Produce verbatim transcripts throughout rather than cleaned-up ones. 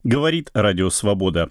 Говорит Радио Свобода.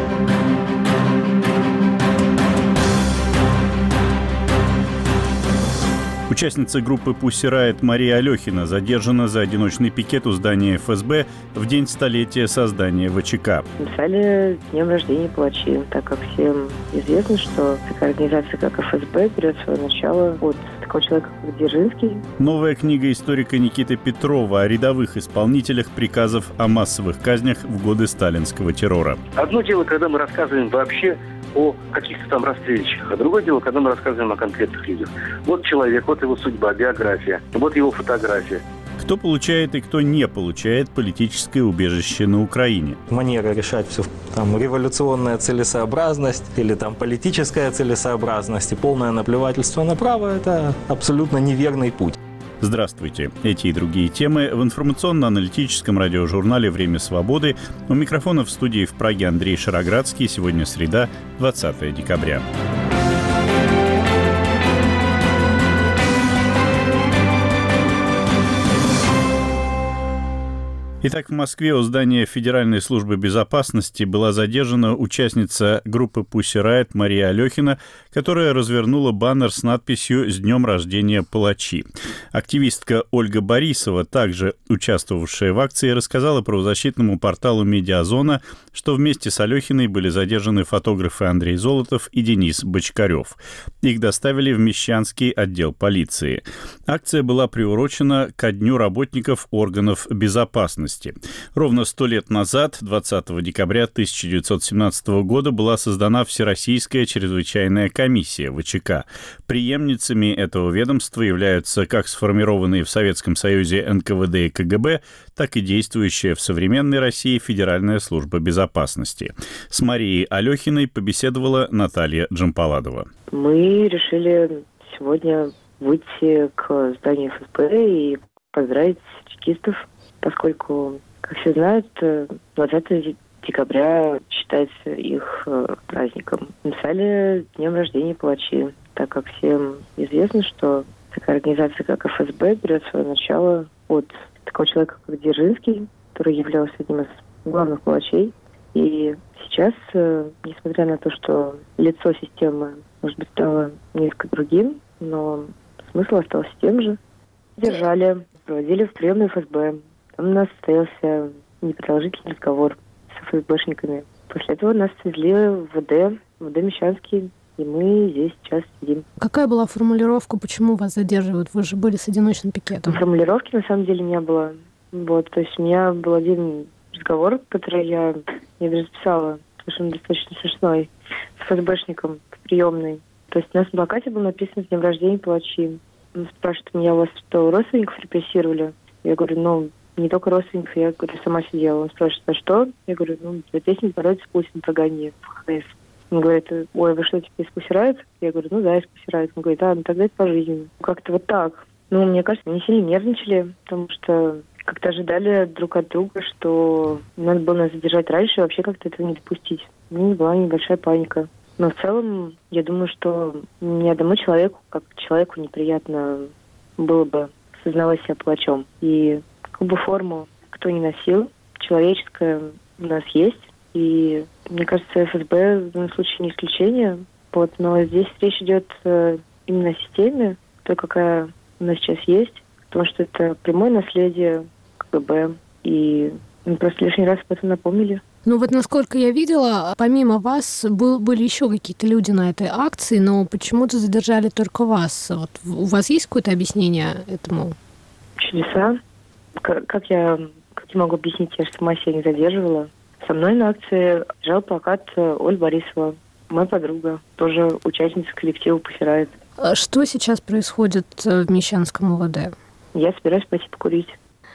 Участница группы Pussy Riot Мария Алехина задержана за одиночный пикет у здания эф эс бэ в день столетия создания вэ че ка. Написали с днем рождения палачи, так как всем известно, что такая организация, как эф эс бэ, берет свое начало от такого человека, как Дзержинский. Новая книга историка Никиты Петрова о рядовых исполнителях приказов о массовых казнях в годы сталинского террора. Одно дело, когда мы рассказываем вообще о каких-то там расстрельщиках, а другое дело, когда мы рассказываем о конкретных людях. Вот человек, вот его судьба, биография, вот его фотография. Кто получает и кто не получает политическое убежище на Украине. Манера решать все, там, революционная целесообразность или там политическая целесообразность и полное наплевательство на право – это абсолютно неверный путь. Здравствуйте. Эти и другие темы в информационно-аналитическом радиожурнале «Время свободы». У микрофона в студии в Праге Андрей Шароградский. Сегодня среда, двадцатое декабря. Итак, в Москве у здания Федеральной службы безопасности была задержана участница группы Pussy Riot Мария Алехина, которая развернула баннер с надписью «С днем рождения палачи». Активистка Ольга Борисова, также участвовавшая в акции, рассказала правозащитному порталу «Медиазона», что вместе с Алехиной были задержаны фотографы Андрей Золотов и Денис Бочкарев. Их доставили в Мещанский отдел полиции. Акция была приурочена ко Дню работников органов безопасности. Ровно сто лет назад, двадцатого декабря тысяча девятьсот семнадцатого года, была создана Всероссийская чрезвычайная комиссия вэ че ка. Преемницами этого ведомства являются как сформированные в Советском Союзе эн ка вэ дэ и ка гэ бэ, так и действующая в современной России Федеральная служба безопасности. С Марией Алехиной побеседовала Наталья Джампаладова. Мы решили сегодня выйти к зданию эф эс бэ и поздравить чекистов, поскольку, как все знают, двадцатого декабря считается их праздником. Написали с днем рождения палачи, так как всем известно, что такая организация, как эф эс бэ, берет свое начало от такого человека, как Дзержинский, который являлся одним из главных палачей. И сейчас, несмотря на то, что лицо системы, может быть, стало несколько другим, но смысл остался тем же. Держали, проводили в приемную эф эс бэ. Там у нас состоялся непродолжительный разговор с эф эс бэшниками. После этого нас свезли в вэ дэ, в вэ дэ Мещанский, и мы здесь сейчас сидим. Какая была формулировка, почему вас задерживают? Вы же были с одиночным пикетом. Формулировки на самом деле не было. Вот, то есть у меня был один разговор, который я, я даже записала, потому что он достаточно смешной, с эф эс бэшником в приемной. То есть у нас на плакате было написано «С днем рождения палачи». Он спрашивает меня, у вас что, родственников репрессировали? Я говорю, ну, не только родственников, я говорю, сама сидела. Он спрашивает, а что? Я говорю, ну, за песню «Бороться с Путиным» прогони в ха эс. Он говорит, ой, вы что, теперь из Pussy Riot? Я говорю, ну да, из Pussy Riot. Он говорит, а, ну тогда это пожизненно. Как-то вот так. Ну, мне кажется, они сильно нервничали, потому что как-то ожидали друг от друга, что надо было нас задержать раньше, и вообще как-то этого не допустить. Ну, была небольшая паника. Но в целом, я думаю, что ни одному человеку, как человеку, неприятно было бы сознавать себя палачом. И какую бы форму кто ни носил, человеческая у нас есть. И мне кажется, эф эс бэ в данном случае не исключение. Вот, но здесь речь идет э, именно о системе, той, какая у нас сейчас есть, потому что это прямое наследие ка гэ бэ. И мы просто лишний раз об этом напомнили. Ну вот насколько я видела, помимо вас был, были еще какие-то люди на этой акции, но почему-то задержали только вас. Вот у вас есть какое-то объяснение этому? Чудеса. Как, как я как я могу объяснить, я же сама себя не задерживала. Со мной на акции держал плакат Ольга Борисова, моя подруга, тоже участница коллектива Pussy Riot. А что сейчас происходит в Мещанском вэ дэ? Я собираюсь пойти покурить.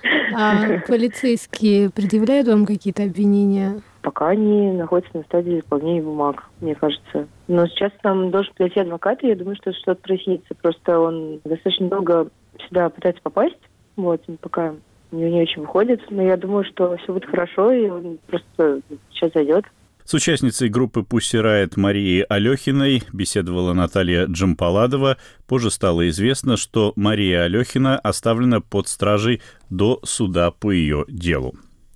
А полицейские предъявляют вам какие-то обвинения? Пока они находятся на стадии заполнения бумаг, мне кажется. Но сейчас нам должен прийти адвокат, и я думаю, что что-то прояснится. Просто он достаточно долго сюда пытается попасть. Вот, пока у него не очень выходит. Но я думаю, что все будет хорошо, и он просто сейчас зайдет. С участницей группы Pussy Riot Марией Алехиной беседовала Наталья Джампаладова. Позже стало известно, что Мария Алехина оставлена под стражей до суда по ее делу.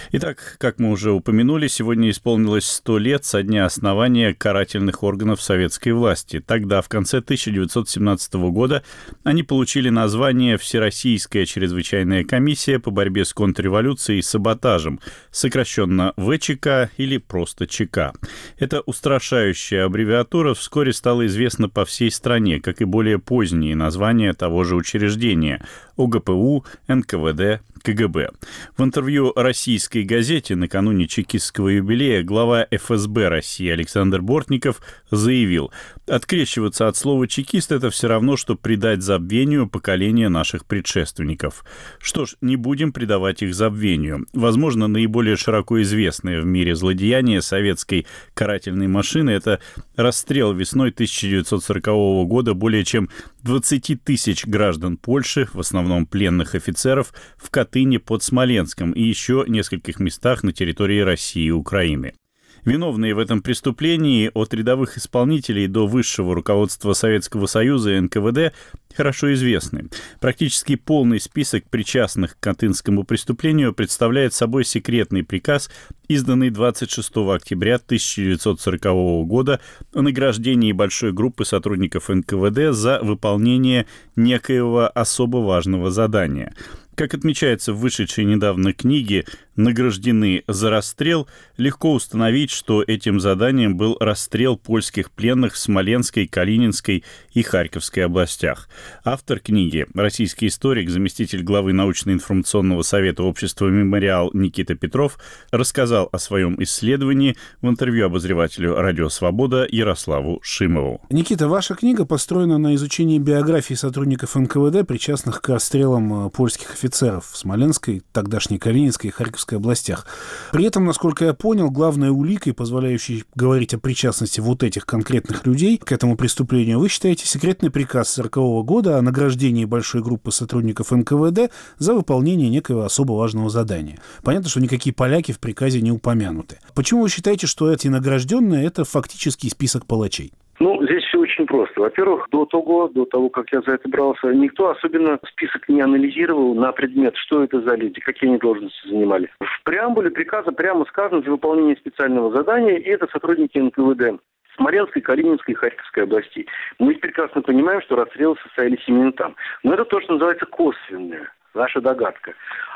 Итак, как мы уже упомянули, сегодня исполнилось сто лет со дня основания карательных органов советской власти. Тогда, в конце тысяча девятьсот семнадцатого года, они получили название «Всероссийская чрезвычайная комиссия по борьбе с контрреволюцией и саботажем», сокращенно вэ че ка или просто ЧК. Эта устрашающая аббревиатура вскоре стала известна по всей стране, как и более поздние названия того же учреждения – о гэ пэ у, эн ка вэ дэ, ка гэ бэ. В интервью российской газете накануне чекистского юбилея глава эф эс бэ России Александр Бортников заявил: «Открещиваться от слова «чекист» — это все равно, что предать забвению поколение наших предшественников». Что ж, не будем предавать их забвению. Возможно, наиболее широко известное в мире злодеяние советской карательной машины — это расстрел весной тысяча девятьсот сорокового года более чем двадцати тысяч граждан Польши, в основном пленных офицеров, в Катыни под Смоленском и еще нескольких местах на территории России и Украины. Виновные в этом преступлении, от рядовых исполнителей до высшего руководства Советского Союза и эн ка вэ дэ, хорошо известны. Практически полный список причастных к катынскому преступлению представляет собой секретный приказ, изданный двадцать шестого октября тысяча девятьсот сорокового года о награждении большой группы сотрудников эн ка вэ дэ за выполнение некоего особо важного задания. Как отмечается в вышедшей недавно книге «Награждены за расстрел», легко установить, что этим заданием был расстрел польских пленных в Смоленской, Калининской и Харьковской областях. Автор книги, российский историк, заместитель главы научно-информационного совета общества «Мемориал» Никита Петров, рассказал о своем исследовании в интервью обозревателю «Радио Свобода» Ярославу Шимову. Никита, ваша книга построена на изучении биографии сотрудников эн ка вэ дэ, причастных к расстрелам польских офицеров в Смоленской, тогдашней Калининской и Харьковской областях. При этом, насколько я понял, главной уликой, позволяющей говорить о причастности вот этих конкретных людей к этому преступлению, вы считаете секретный приказ сорокового года о награждении большой группы сотрудников эн ка вэ дэ за выполнение некого особо важного задания. Понятно, что никакие поляки в приказе не упомянуты. Почему вы считаете, что эти награжденные — это фактический список палачей? Ну, здесь все очень просто. Во-первых, до того, до того, как я за это брался, никто особенно список не анализировал на предмет, что это за люди, какие они должности занимали. В преамбуле приказа прямо сказано: за выполнение специального задания, и это сотрудники эн ка вэ дэ Смоленской, Калининской и Харьковской областей. Мы прекрасно понимаем, что расстрелы состоялись именно там. Но это то, что называется косвенная, наша догадка.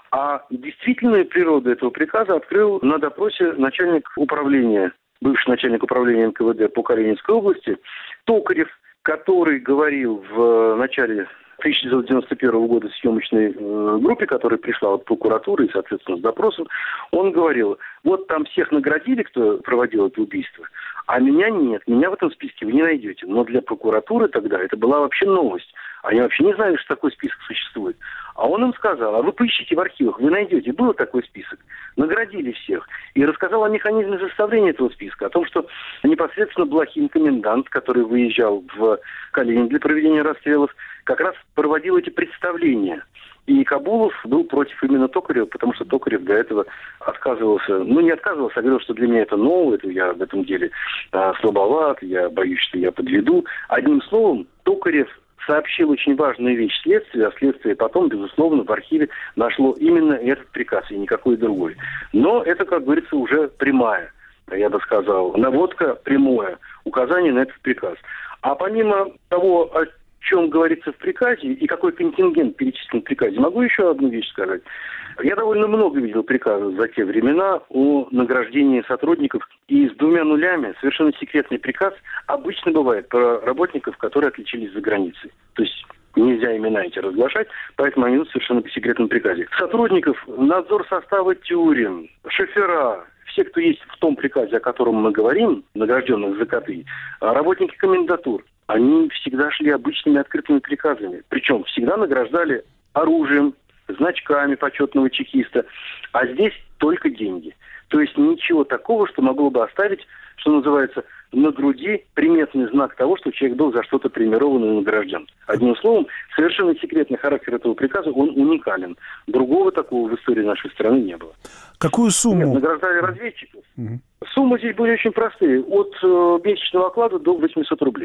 А действительную природу этого приказа открыл на допросе начальник управления, бывший начальник управления эн ка вэ дэ по Калининской области, Токарев, который говорил в начале тысяча девятьсот девяносто первого года в съемочной э, группе, которая пришла от прокуратуры и, соответственно, с допросом, он говорил: вот там всех наградили, кто проводил это убийство, а меня нет, меня в этом списке вы не найдете. Но для прокуратуры тогда это была вообще новость. Они вообще не знали, что такой список существует. А он им сказал: а вы поищите в архивах, вы найдете. Был такой список. Наградили всех. И рассказал о механизме составления этого списка. О том, что непосредственно Блохин, комендант, который выезжал в Калинин для проведения расстрелов, как раз проводил эти представления. И Кабулов был против именно Токарева, потому что Токарев до этого отказывался, ну не отказывался, а говорил, что для меня это новое, это я в этом деле а, слабоват, я боюсь, что я подведу. Одним словом, Токарев сообщил очень важную вещь следствию, а следствие потом, безусловно, в архиве нашло именно этот приказ и никакой другой. Но это, как говорится, уже прямая, я бы сказал, наводка прямое, указание на этот приказ. А помимо того, о чем говорится в приказе и какой контингент перечислен в приказе, могу еще одну вещь сказать. Я довольно много видел приказов за те времена о награждении сотрудников, и с двумя нулями совершенно секретный приказ обычно бывает про работников, которые отличились за границей. То есть нельзя имена эти разглашать, поэтому они идут совершенно по секретному приказе. Сотрудников, надзор состава тюрем, шофера, все, кто есть в том приказе, о котором мы говорим, награжденных за коты, работники комендатур, они всегда шли обычными открытыми приказами. Причем всегда награждали оружием, значками почетного чекиста, а здесь только деньги. То есть ничего такого, что могло бы оставить, что называется, на груди приметный знак того, что человек был за что-то премирован и награжден. Одним словом, совершенно секретный характер этого приказа, он уникален. Другого такого в истории нашей страны не было. Какую сумму? Нет, награждали разведчиков. Угу. Суммы здесь были очень простые. От э, месячного оклада до восемьсот рублей.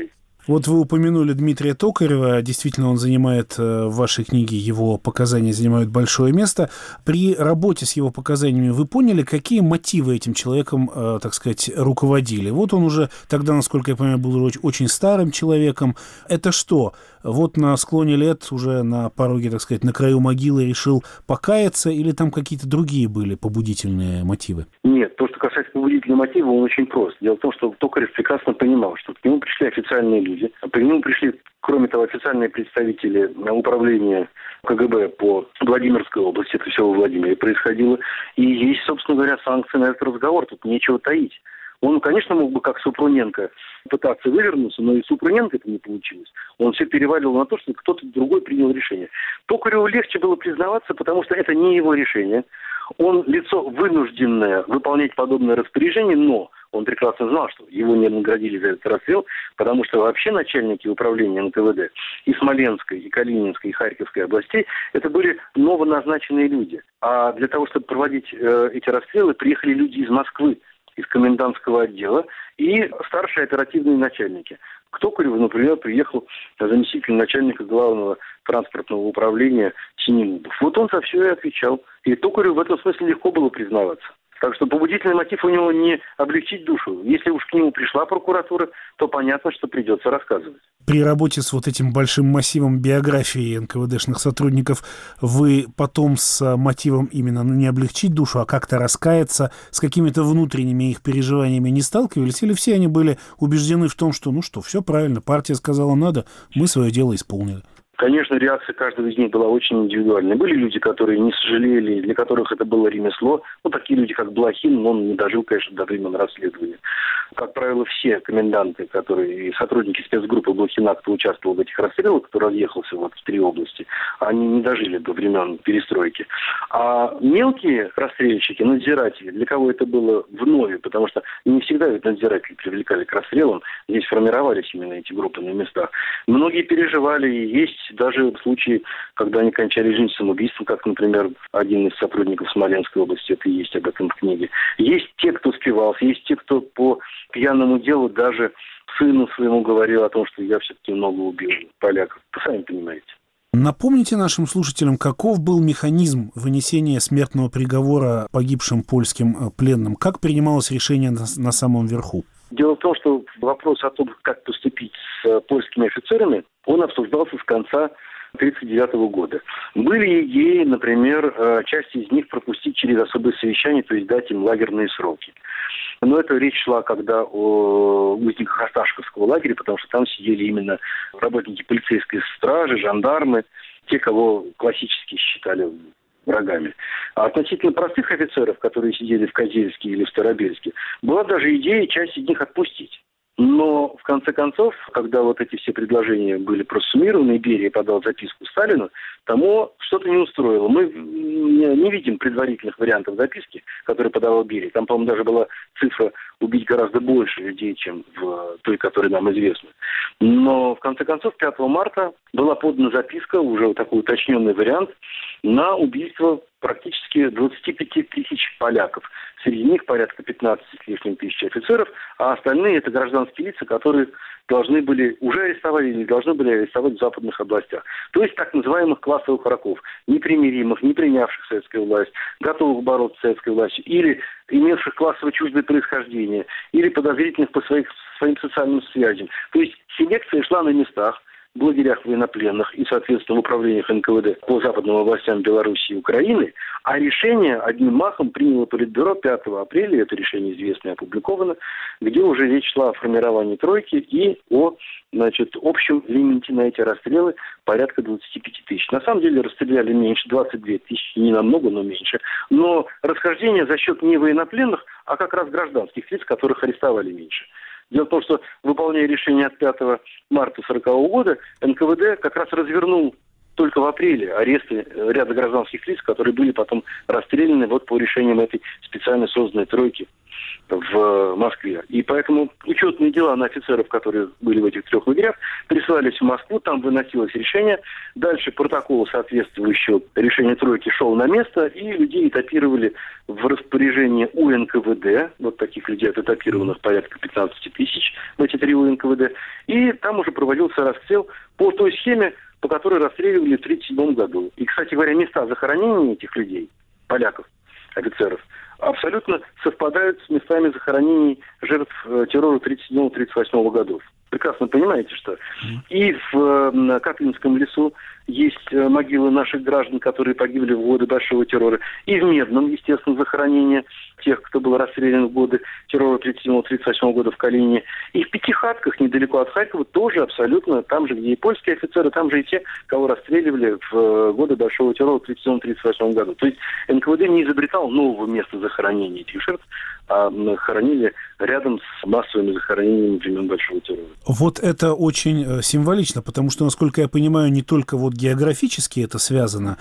Вот вы упомянули Дмитрия Токарева. Действительно, он занимает в вашей книге, его показания занимают большое место. При работе с его показаниями вы поняли, какие мотивы этим человеком, так сказать, руководили? Вот он уже тогда, насколько я понимаю, был очень старым человеком. Это что? Вот на склоне лет, уже на пороге, так сказать, на краю могилы решил покаяться, или там какие-то другие были побудительные мотивы? Нет, то, что касается побудительного мотива, он очень прост. Дело в том, что Токарев прекрасно понимал, что к нему пришли официальные люди. К нему пришли, кроме того, официальные представители управления КГБ по Владимирской области, это все во Владимире происходило. И есть, собственно говоря, санкции на этот разговор, тут нечего таить. Он, конечно, мог бы, как Супруненко, пытаться вывернуться, но и Супруненко это не получилось. Он все переваливал на то, что кто-то другой принял решение. Токареву легче было признаваться, потому что это не его решение. Он лицо вынужденное выполнять подобное распоряжение, но он прекрасно знал, что его не наградили за этот расстрел, потому что вообще начальники управления эн ка вэ дэ и Смоленской, и Калининской, и Харьковской областей это были новоназначенные люди. А для того, чтобы проводить э, эти расстрелы, приехали люди из Москвы, из комендантского отдела и старшие оперативные начальники. К Токареву, например, приехал заместитель начальника главного транспортного управления Синемудов. Вот он за все и отвечал. И Токареву в этом смысле легко было признаваться. Так что побудительный мотив у него не облегчить душу. Если уж к нему пришла прокуратура, то понятно, что придется рассказывать. При работе с вот этим большим массивом биографии эн ка вэ дэшных сотрудников вы потом с мотивом именно ну, не облегчить душу, а как-то раскаяться, с какими-то внутренними их переживаниями не сталкивались? Или все они были убеждены в том, что ну что, все правильно, партия сказала надо, мы свое дело исполнили? Конечно, реакция каждого из них была очень индивидуальной. Были люди, которые не сожалели, для которых это было ремесло. Ну, такие люди, как Блохин, но он не дожил, конечно, до времен расследования. Как правило, все коменданты, которые и сотрудники спецгруппы Блохина, кто участвовал в этих расстрелах, кто разъехался вот в три области, они не дожили до времен перестройки. А мелкие расстрельщики, надзиратели, для кого это было вновь, потому что не всегда ведь надзиратели привлекали к расстрелам, здесь формировались именно эти группы на местах. Многие переживали, и есть даже случаи, когда они кончали жизнь самоубийством, как, например, один из сотрудников Смоленской области, это и есть об этом в книге. Есть те, кто спивался, есть те, кто по пьяному делу даже сыну своему говорил о том, что я все-таки много убил поляков. Вы сами понимаете. Напомните нашим слушателям, каков был механизм вынесения смертного приговора погибшим польским пленным? Как принималось решение на, на самом верху? Дело в том, что вопрос о том, как поступить с польскими офицерами, он обсуждался с конца тысяча девятьсот тридцать девятого года. Были идеи, например, часть из них пропустить через особое совещание, то есть дать им лагерные сроки. Но это речь шла когда о узниках Осташковского лагеря, потому что там сидели именно работники полицейской стражи, жандармы, те, кого классически считали врагами. А относительно простых офицеров, которые сидели в Козельске или в Старобельске, была даже идея часть из них отпустить. Но, в конце концов, когда вот эти все предложения были просуммированы, и Берия подал записку Сталину, тому что-то не устроило. Мы не видим предварительных вариантов записки, которые подавал Берия. Там, по-моему, даже была цифра убить гораздо больше людей, чем в той, которая нам известна. Но, в конце концов, пятого марта была подана записка, уже вот такой уточненный вариант, на убийство практически двадцати пяти тысяч поляков. Среди них порядка пятнадцати с лишним тысяч офицеров, а остальные это гражданские лица, которые должны были, уже арестовали или должны были арестовать в западных областях. То есть так называемых классовых врагов, непримиримых, не принявших советскую власть, готовых бороться с советской властью, или имевших классово чуждое происхождение, или подозрительных по своих, своим социальным связям. То есть селекция шла на местах, в лагерях военнопленных и, соответственно, в управлениях эн ка вэ дэ по западным областям Беларуси и Украины, а решение одним махом приняло Политбюро пятого апреля, это решение известно и опубликовано, где уже речь шла о формировании тройки и о, значит, общем лимите на эти расстрелы порядка двадцати пяти тысяч. На самом деле расстреляли меньше, двадцать две тысячи, не намного, но меньше. Но расхождение за счет не военнопленных, а как раз гражданских лиц, которых арестовали меньше. Дело в том, что, выполняя решение от пятого марта сорокового года, эн ка вэ дэ как раз развернул только в апреле аресты ряда гражданских лиц, которые были потом расстреляны вот по решениям этой специально созданной тройки в Москве. И поэтому учетные дела на офицеров, которые были в этих трех лагерях, присылались в Москву, там выносилось решение. Дальше протокол соответствующего решения тройки шел на место, и людей этапировали в распоряжение у эн ка вэ дэ. Вот таких людей отэтапированных порядка пятнадцать тысяч в эти три у эн ка вэ дэ. И там уже проводился расстрел по той схеме, по которой расстреливали в тысяча девятьсот тридцать седьмом году. И, кстати говоря, места захоронения этих людей, поляков, офицеров, абсолютно совпадают с местами захоронений жертв террора тридцать седьмого — тридцать восьмого годов. Прекрасно понимаете, что и в Катлинском лесу есть могилы наших граждан, которые погибли в годы Большого террора, и в Медном, естественно, захоронение тех, кто был расстрелян в годы террора тридцать седьмого — тридцать восьмого года в Калинине. И в Пятихатках, недалеко от Харькова, тоже абсолютно, там же, где и польские офицеры, там же и те, кого расстреливали в годы Большого террора в тридцать седьмом — тридцать восьмом году. То есть эн ка вэ дэ не изобретал нового места захоронения этих жертв, а хоронили рядом с массовыми захоронениями времен Большого террора. Вот это очень символично, потому что, насколько я понимаю, не только вот географически это связано,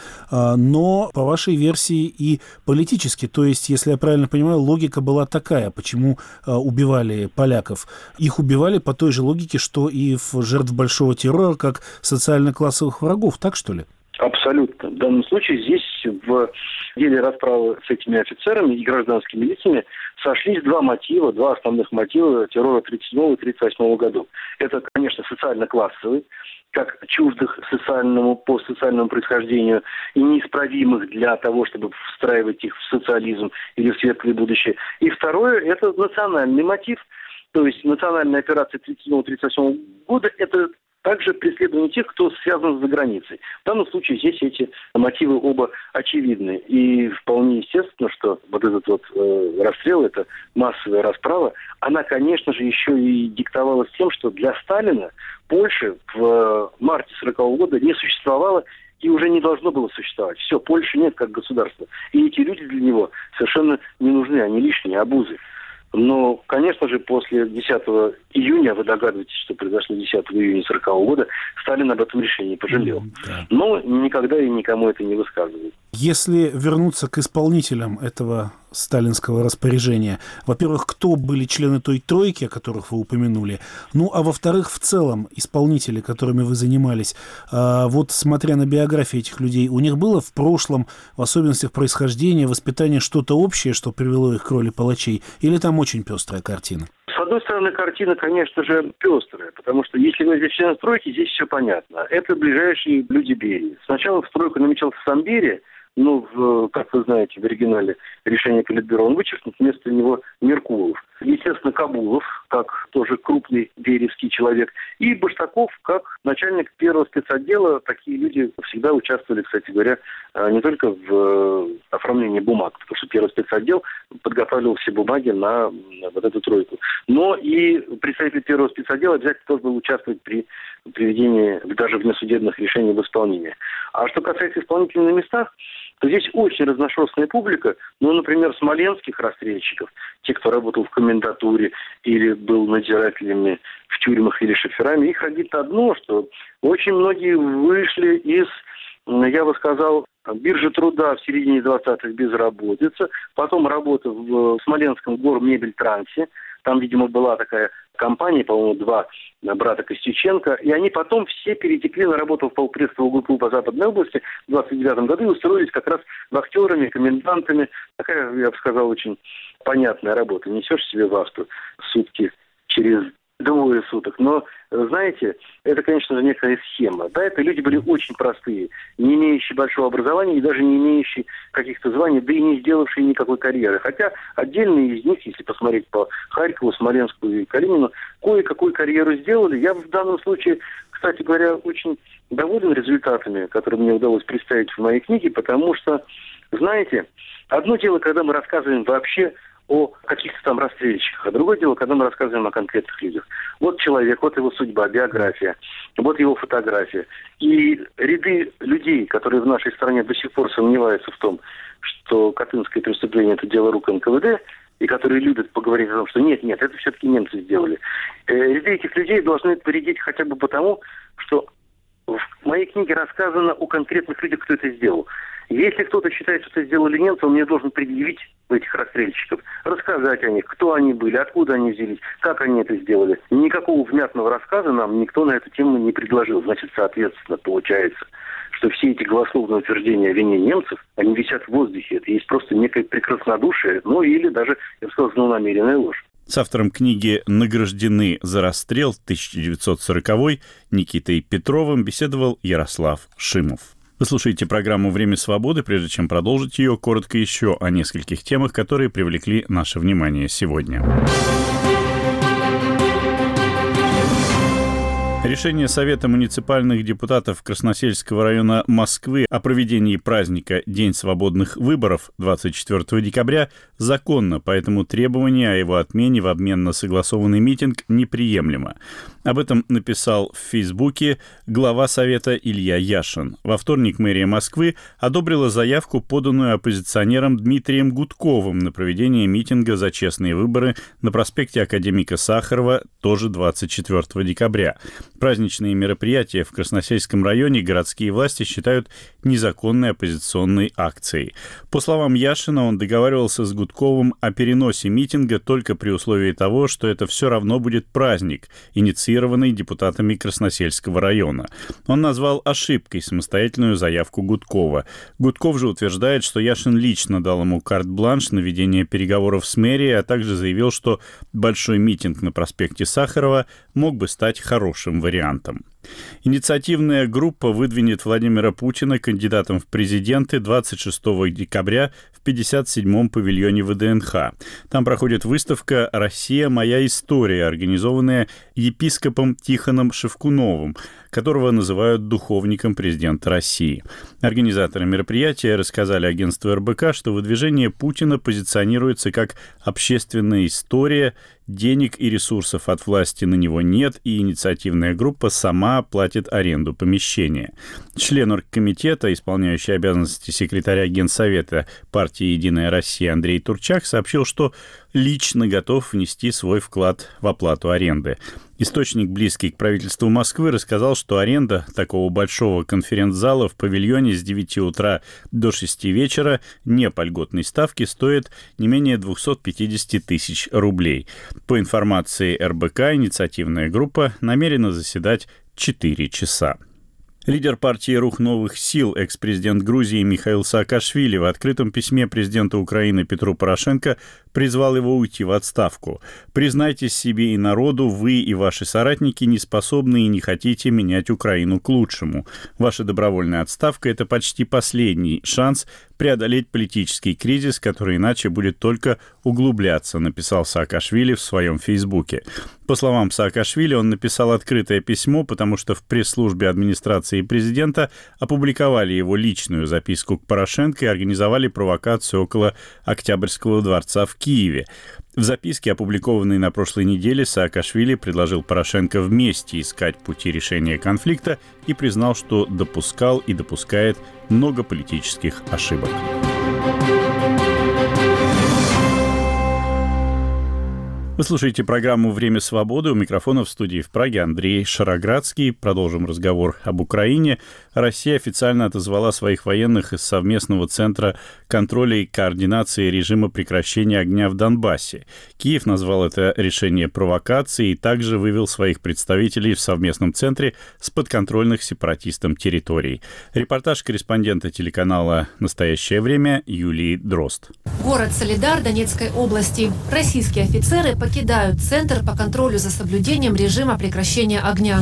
но, по вашей версии, и политически. То есть, если я правильно понимаю, логика была такая, почему убивали поляков. Их убивали по той же логике, что и в жертв Большого террора, как социально-классовых врагов, так что ли? Абсолютно. В данном случае здесь в деле расправы с этими офицерами и гражданскими лицами сошлись два мотива, два основных мотива террора тридцать седьмого и тридцать восьмого годов. Это, конечно, социально-классовый, как чуждых социальному, по социальному происхождению и неисправимых для того, чтобы встраивать их в социализм или в светлое будущее. И второе – это национальный мотив, то есть национальная операция тридцать седьмого — тридцать восьмого года – это также преследование тех, кто связан с границей. В данном случае здесь эти мотивы оба очевидны. И вполне естественно, что вот этот вот э, расстрел, это массовая расправа, она, конечно же, еще и диктовалась тем, что для Сталина Польши в марте сорокового года не существовало и уже не должно было существовать. Все, Польши нет как государства. И эти люди для него совершенно не нужны, они лишние, обузы. Но, конечно же, после десятого июня, вы догадываетесь, что произошло десятого июня сорокового года, Сталин об этом решении пожалел. Да. Но никогда и никому это не высказывал. Если вернуться к исполнителям этого сталинского распоряжения, во-первых, кто были члены той тройки, о которых вы упомянули, ну, а во-вторых, в целом, исполнители, которыми вы занимались, а, вот смотря на биографии этих людей, у них было в прошлом, в особенностях происхождения, воспитания, что-то общее, что привело их к роли палачей, или там очень пестрая картина? С одной стороны, картина, конечно же, пестрая, потому что если вы здесь член стройки, здесь все понятно. Это ближайшие люди Берии. Сначала в стройку намечался сам Берия, ну, в, как вы знаете, в оригинале решения Политбюро, он вычеркнут, вместо него Меркулов. Естественно, Кабулов, как тоже крупный бериевский человек, и Баштаков, как начальник первого спецотдела. Такие люди всегда участвовали, кстати говоря, не только в оформлении бумаг, потому что первый спецотдел подготавливал все бумаги на вот эту тройку. Но и представитель первого спецотдела обязательно должен был участвовать при приведении даже внесудебных решений в исполнение. А что касается исполнителей на местах, то здесь очень разношерстная публика. Ну, например, смоленских расстрельщиков, те, кто работал в комендатуре или был надзирателями в тюрьмах или шоферами, их родит одно, что очень многие вышли из, я бы сказал, биржи труда в середине двадцатых, безработица, потом работа в Смоленском гормебельтрансе. Там, видимо, была такая компания, по-моему, два брата Костюченко, и они потом все перетекли на работу в полпредствовую группу по Западной области в двадцать девятом году и устроились как раз вахтерами, комендантами. Такая, я бы сказал, очень понятная работа. Несешь себе вахту сутки через двое суток. Но, знаете, это, конечно же, некая схема. Да, это люди были очень простые, не имеющие большого образования и даже не имеющие каких-то званий, да и не сделавшие никакой карьеры. Хотя отдельные из них, если посмотреть по Харькову, Смоленску и Калинину, кое-какую карьеру сделали. Я в данном случае, кстати говоря, очень доволен результатами, которые мне удалось представить в моей книге, потому что, знаете, одно дело, когда мы рассказываем вообще о каких-то там расстрельщиках, а другое дело, когда мы рассказываем о конкретных людях. Вот человек, вот его судьба, биография, вот его фотография. И ряды людей, которые в нашей стране до сих пор сомневаются в том, что катынское преступление – это дело рук эн ка вэ дэ, и которые любят поговорить о том, что нет, нет, это все-таки немцы сделали. Ряды этих людей должны повредить хотя бы потому, что в моей книге рассказано о конкретных людях, кто это сделал. Если кто-то считает, что это сделали немцы, он мне должен предъявить этих расстрельщиков, рассказать о них, кто они были, откуда они взялись, как они это сделали. Никакого внятного рассказа нам никто на эту тему не предложил. Значит, соответственно, получается, что все эти голословные утверждения о вине немцев, они висят в воздухе. Это есть просто некое прекраснодушие, ну или даже, я бы сказал, злонамеренная ложь. С автором книги «Награждены за расстрел» тысяча девятьсот сороковой Никитой Петровым беседовал Ярослав Шимов. Вы слушаете программу «Время свободы». Прежде чем продолжить ее, коротко еще о нескольких темах, которые привлекли наше внимание сегодня. Решение Совета муниципальных депутатов Красносельского района Москвы о проведении праздника День свободных выборов двадцать четвёртого декабря законно, поэтому требование о его отмене в обмен на согласованный митинг неприемлемо. Об этом написал в Фейсбуке глава Совета Илья Яшин. Во вторник мэрия Москвы одобрила заявку, поданную оппозиционером Дмитрием Гудковым на проведение митинга за честные выборы на проспекте Академика Сахарова тоже двадцать четвёртого декабря. Праздничные мероприятия в Красносельском районе городские власти считают незаконной оппозиционной акцией. По словам Яшина, он договаривался с Гудковым о переносе митинга только при условии того, что это все равно будет праздник, инициированный депутатами Красносельского района. Он назвал ошибкой самостоятельную заявку Гудкова. Гудков же утверждает, что Яшин лично дал ему карт-бланш на ведение переговоров с мэрией, а также заявил, что большой митинг на проспекте Сахарова мог бы стать хорошим вариантом. Инициативная группа выдвинет Владимира Путина кандидатом в президенты двадцать шестого декабря в пятьдесят седьмом павильоне ВДНХ. Там проходит выставка «Россия. Моя история», организованная епископом Тихоном Шевкуновым, которого называют духовником президента России. Организаторы мероприятия рассказали агентству эр бэ ка, что выдвижение Путина позиционируется как общественная история, денег и ресурсов от власти на него нет, и инициативная группа сама платит аренду помещения. Член оргкомитета, исполняющий обязанности секретаря Генсовета партии «Единая Россия» Андрей Турчак сообщил, что лично готов внести свой вклад в оплату аренды. Источник, близкий к правительству Москвы, рассказал, что аренда такого большого конференц-зала в павильоне с девяти утра до шести вечера не по льготной ставке стоит не менее двести пятьдесят тысяч рублей. По информации эр бэ ка, инициативная группа намерена заседать четыре часа. Лидер партии «Рух новых сил», экс-президент Грузии Михаил Саакашвили в открытом письме президента Украины Петру Порошенко призвал его уйти в отставку. «Признайтесь себе и народу, вы и ваши соратники не способны и не хотите менять Украину к лучшему. Ваша добровольная отставка – это почти последний шанс преодолеть политический кризис, который иначе будет только углубляться», написал Саакашвили в своем Фейсбуке. По словам Саакашвили, он написал открытое письмо, потому что в пресс-службе администрации президента опубликовали его личную записку к Порошенко и организовали провокацию около Октябрьского дворца в Киеве. В записке, опубликованной на прошлой неделе, Саакашвили предложил Порошенко вместе искать пути решения конфликта и признал, что допускал и допускает много политических ошибок. Вы слушаете программу «Время свободы». У микрофона в студии в Праге Андрей Шароградский. Продолжим разговор об Украине. Россия официально отозвала своих военных из совместного центра контроля и координации режима прекращения огня в Донбассе. Киев назвал это решение провокацией и также вывел своих представителей в совместном центре с подконтрольных сепаратистам территорий. Репортаж корреспондента телеканала «Настоящее время» Юлии Дрозд. Город Солидар Донецкой области. Российские офицеры покидают центр по контролю за соблюдением режима прекращения огня.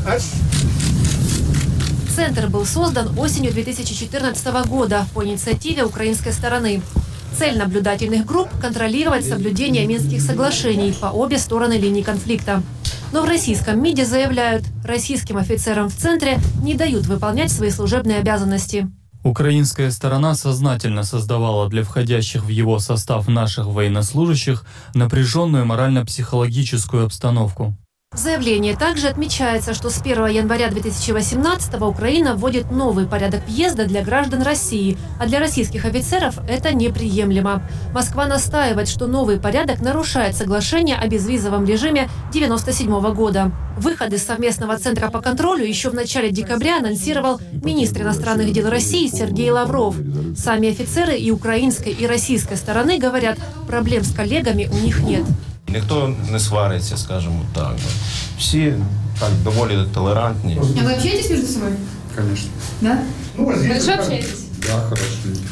Центр был создан осенью две тысячи четырнадцатого года по инициативе украинской стороны. Цель наблюдательных групп – контролировать соблюдение Минских соглашений по обе стороны линии конфликта. Но в российском МИДе заявляют, российским офицерам в центре не дают выполнять свои служебные обязанности. Украинская сторона сознательно создавала для входящих в его состав наших военнослужащих напряженную морально-психологическую обстановку. В заявлении также отмечается, что с первого января две тысячи восемнадцатого Украина вводит новый порядок въезда для граждан России, а для российских офицеров это неприемлемо. Москва настаивает, что новый порядок нарушает соглашение о безвизовом режиме девяносто седьмого года. Выход из совместного центра по контролю еще в начале декабря анонсировал министр иностранных дел России Сергей Лавров. Сами офицеры и украинской, и российской стороны говорят, проблем с коллегами у них нет. Ніхто не свариться, скажімо так. Всі так доволі толерантні. А вы общаетесь между собой? Конечно. Да? Ну, а здесь хорошо общаетесь? Да, хорошо.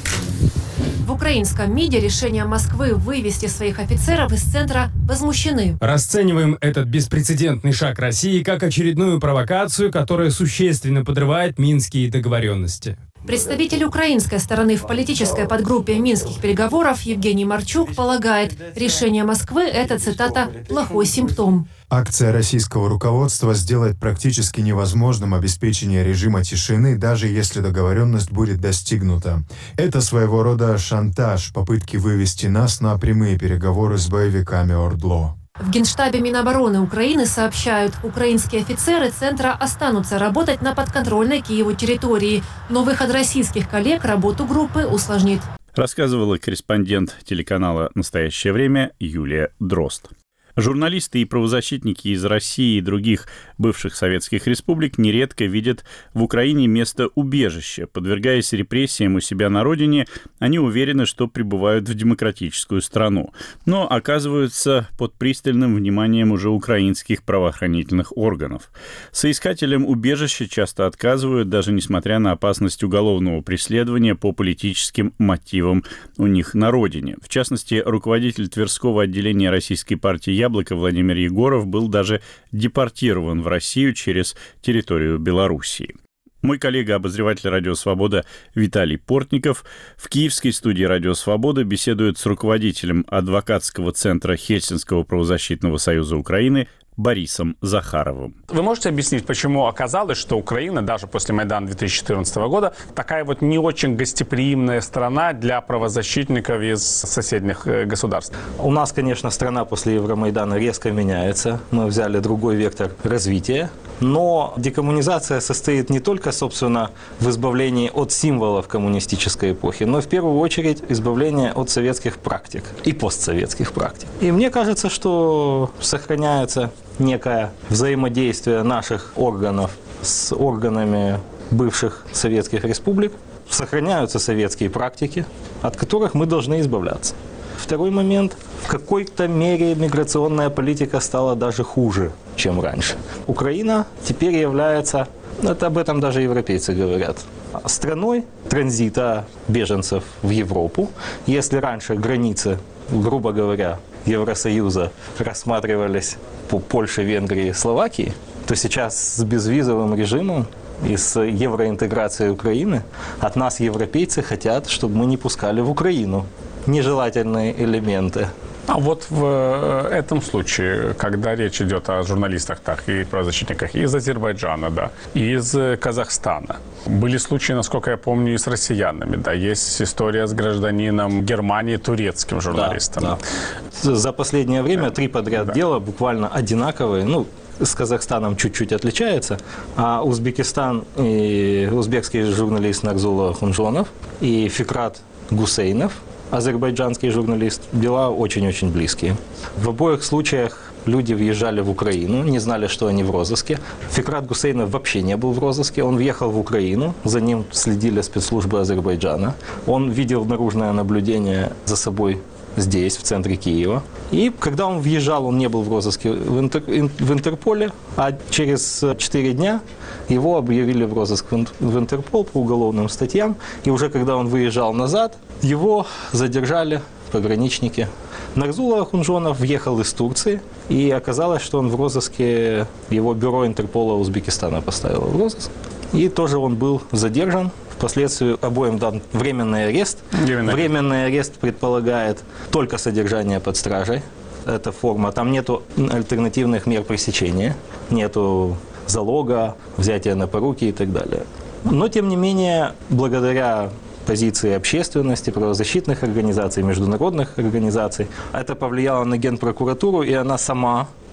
В украинском МИДе решением Москвы вывести своих офицеров из центра возмущены. Расцениваем этот беспрецедентный шаг России как очередную провокацию, которая существенно подрывает минские договоренности. Представитель украинской стороны в политической подгруппе минских переговоров Евгений Марчук полагает, решение Москвы – это, цитата, «плохой симптом». Акция российского руководства сделает практически невозможным обеспечение режима тишины, даже если договоренность будет достигнута. Это своего рода шантаж, попытки вывести нас на прямые переговоры с боевиками ОРДЛО. В Генштабе Минобороны Украины сообщают, украинские офицеры центра останутся работать на подконтрольной Киеву территории, но выход российских коллег работу группы усложнит. Рассказывала корреспондент телеканала «Настоящее время» Юлия Дрозд. Журналисты и правозащитники из России и других бывших советских республик нередко видят в Украине место убежища. Подвергаясь репрессиям у себя на родине, они уверены, что пребывают в демократическую страну, но оказываются под пристальным вниманием уже украинских правоохранительных органов. Соискателям убежища часто отказывают, даже несмотря на опасность уголовного преследования по политическим мотивам у них на родине. В частности, руководитель Тверского отделения Российской партии «Яблоко» Владимир Егоров был даже депортирован в Россию через территорию Белоруссии. Мой коллега, обозреватель «Радио Свобода» Виталий Портников в киевской студии «Радио Свобода» беседует с руководителем адвокатского центра Хельсинского правозащитного союза Украины Борисом Захаровым. Вы можете объяснить, почему оказалось, что Украина, даже после Майдана две тысячи четырнадцатого года, такая вот не очень гостеприимная страна для правозащитников из соседних государств? У нас, конечно, страна после Евромайдана резко меняется. Мы взяли другой вектор развития. Но декоммунизация состоит не только, собственно, в избавлении от символов коммунистической эпохи, но в первую очередь избавление от советских практик и постсоветских практик. И мне кажется, что сохраняется некое взаимодействие наших органов с органами бывших советских республик, сохраняются советские практики, от которых мы должны избавляться. Второй момент. В какой-то мере миграционная политика стала даже хуже, чем раньше. Украина теперь является, это об этом даже европейцы говорят, страной транзита беженцев в Европу. Если раньше границы, грубо говоря, Евросоюза рассматривались по Польше, Венгрии, Словакии, то сейчас с безвизовым режимом и с евроинтеграцией Украины от нас европейцы хотят, чтобы мы не пускали в Украину нежелательные элементы. А вот в этом случае, когда речь идет о журналистах, так и правозащитниках из Азербайджана, да, и из Казахстана, были случаи, насколько я помню, и с россиянами, да, есть история с гражданином Германии, турецким журналистом. Да, да. За последнее время три подряд да. дела буквально одинаковые, ну, с Казахстаном чуть-чуть отличается, а Узбекистан и узбекский журналист Нарзулла Хунжонов и Фикрат Гусейнов, азербайджанский журналист, дела очень-очень близкие. В обоих случаях люди въезжали в Украину, не знали, что они в розыске. Фикрат Гусейнов вообще не был в розыске, он въехал в Украину, за ним следили спецслужбы Азербайджана. Он видел наружное наблюдение за собой здесь, в центре Киева. И когда он въезжал, он не был в розыске в, Интер, в Интерполе, а через четыре дня его объявили в розыск в Интерпол по уголовным статьям. И уже когда он выезжал назад, его задержали пограничники. Нарзулла Хунжонов въехал из Турции, и оказалось, что он в розыске, его бюро Интерпола Узбекистана поставило в розыск. И тоже он был задержан. Впоследствии обоим дан временный арест. Временный. временный арест предполагает только содержание под стражей. Это форма. Там нету альтернативных мер пресечения, нету залога, взятия на поруки и так далее. Но, тем не менее, благодаря позиции общественности, правозащитных организаций, международных организаций, это повлияло на Генпрокуратуру, и она сама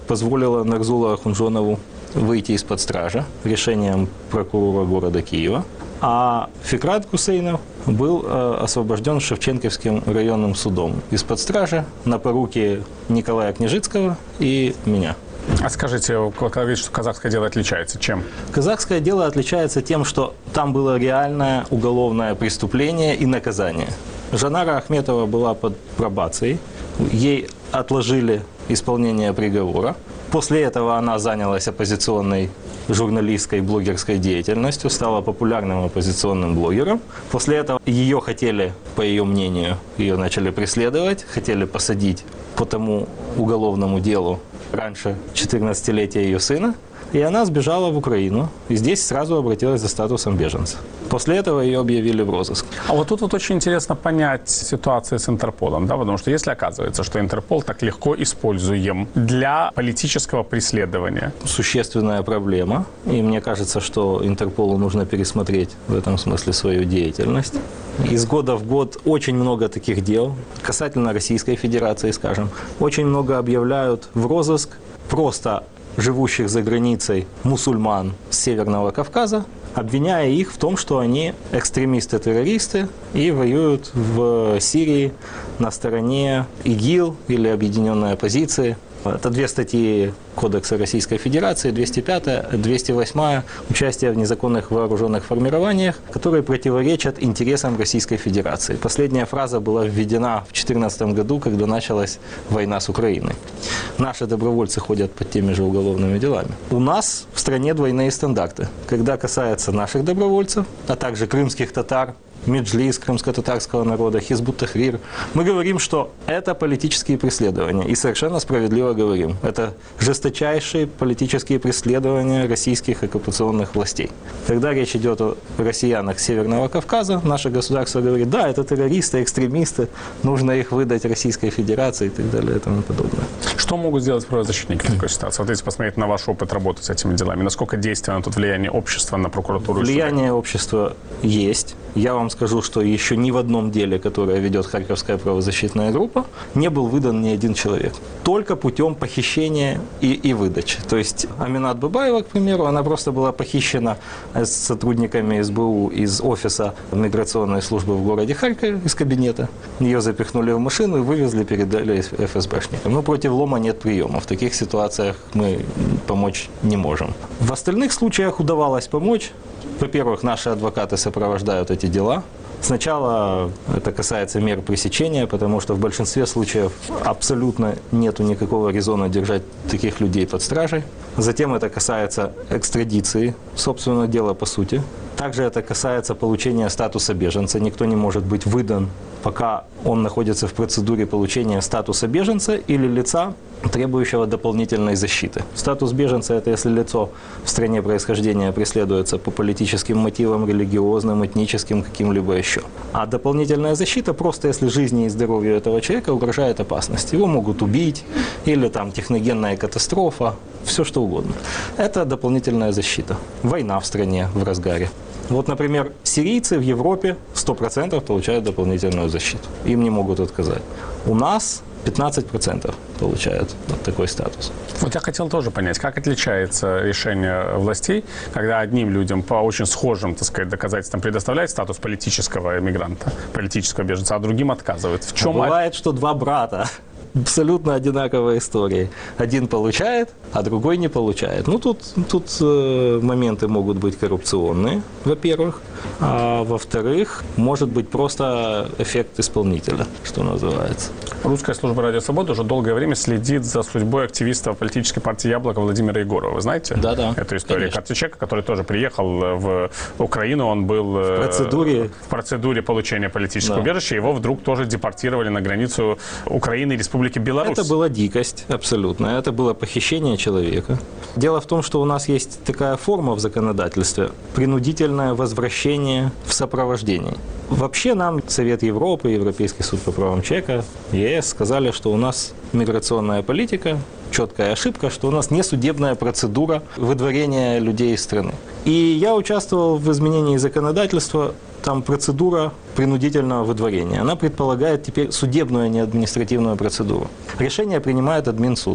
позволила Нарзулу Ахунжонову выйти из-под стражи решением прокурора города Киева, а Фикрат Гусейнов был э, освобожден Шевченковским районным судом из-под стражи на поруки Николая Княжицкого и меня. А скажите, когда говорите, что казахское дело отличается, чем? Казахское дело отличается тем, что там было реальное уголовное преступление и наказание. Жанара Ахметова была под пробацией, ей отложили исполнение приговора. После этого она занялась оппозиционной журналистской, блогерской деятельностью, стала популярным оппозиционным блогером. После этого ее хотели, по ее мнению, ее начали преследовать, хотели посадить по тому уголовному делу раньше четырнадцатилетия ее сына. И она сбежала в Украину. И здесь сразу обратилась за статусом беженца. После этого ее объявили в розыск. А вот тут вот очень интересно понять ситуацию с Интерполом, да, потому что если оказывается, что Интерпол так легко используем для политического преследования. Существенная проблема. И мне кажется, что Интерполу нужно пересмотреть в этом смысле свою деятельность. Из года в год очень много таких дел, касательно Российской Федерации, скажем. Очень много объявляют в розыск просто живущих за границей мусульман с Северного Кавказа, обвиняя их в том, что они экстремисты-террористы и воюют в Сирии на стороне ИГИЛ или объединенной оппозиции. Это две статьи Кодекса Российской Федерации, двести пятая, двести восьмая, участие в незаконных вооруженных формированиях, которые противоречат интересам Российской Федерации. Последняя фраза была введена в две тысячи четырнадцатом году, когда началась война с Украиной. Наши добровольцы ходят под теми же уголовными делами. У нас в стране двойные стандарты. Когда касается наших добровольцев, а также крымских татар, Меджлис крымско-татарского народа, Хизбут Тахрир. Мы говорим, что это политические преследования. И совершенно справедливо говорим. Это жесточайшие политические преследования российских оккупационных властей. Когда речь идет о россиянах Северного Кавказа, наше государство говорит, да, это террористы, экстремисты, нужно их выдать Российской Федерации и так далее и тому подобное. Что могут сделать правозащитники в такой ситуации? Вот если посмотреть на ваш опыт работы с этими делами, насколько действенно тут влияние общества на прокуратуру? Влияние общества есть. Я вам скажу, что еще ни в одном деле, которое ведет Харьковская правозащитная группа, не был выдан ни один человек. Только путем похищения и, и выдачи. То есть Аминат Бабаева, к примеру, она просто была похищена с сотрудниками СБУ из офиса миграционной службы в городе Харькове, из кабинета. Ее запихнули в машину и вывезли, передали ФСБшникам. Но против лома нет приема. В таких ситуациях мы помочь не можем. В остальных случаях удавалось помочь. Во-первых, наши адвокаты сопровождают эти дела. Сначала это касается мер пресечения, потому что в большинстве случаев абсолютно нету никакого резона держать таких людей под стражей. Затем это касается экстрадиции, собственно, дела по сути. Также это касается получения статуса беженца. Никто не может быть выдан, пока он находится в процедуре получения статуса беженца или лица, требующего дополнительной защиты. Статус беженца – это если лицо в стране происхождения преследуется по политическим мотивам, религиозным, этническим, каким-либо еще. А дополнительная защита – просто если жизни и здоровью этого человека угрожает опасность. Его могут убить или там техногенная катастрофа, все что угодно. Это дополнительная защита. Война в стране в разгаре. Вот, например, сирийцы в Европе сто процентов получают дополнительную защиту. Им не могут отказать. У нас пятнадцать процентов получают вот такой статус. Вот я хотел тоже понять, как отличается решение властей, когда одним людям по очень схожим, так сказать, доказательствам предоставляют статус политического эмигранта, политического беженца, а другим отказывают. В чем... А бывает, что два брата. Абсолютно одинаковые истории. Один получает, а другой не получает. Ну, тут, тут э, моменты могут быть коррупционные, во-первых. А во-вторых, может быть просто эффект исполнителя, что называется. Русская служба Радио Свобода уже долгое время следит за судьбой активиста политической партии «Яблоко» Владимира Егорова. Вы знаете? Да, да. Эту историю Корчичека, который тоже приехал в Украину. Он был в процедуре, в процедуре получения политического да. убежища. Его вдруг тоже депортировали на границу Украины и Республики Беларусь. Это была дикость, абсолютно. Это было похищение человека. Дело в том, что у нас есть такая форма в законодательстве – принудительное возвращение в сопровождении. Вообще нам Совет Европы, Европейский суд по правам человека, ЕС сказали, что у нас миграционная политика, четкая ошибка, что у нас не судебная процедура выдворения людей из страны. И я участвовал в изменении законодательства. Там процедура принудительного выдворения. Она предполагает теперь судебную, а не административную процедуру. Решение принимает админсуд.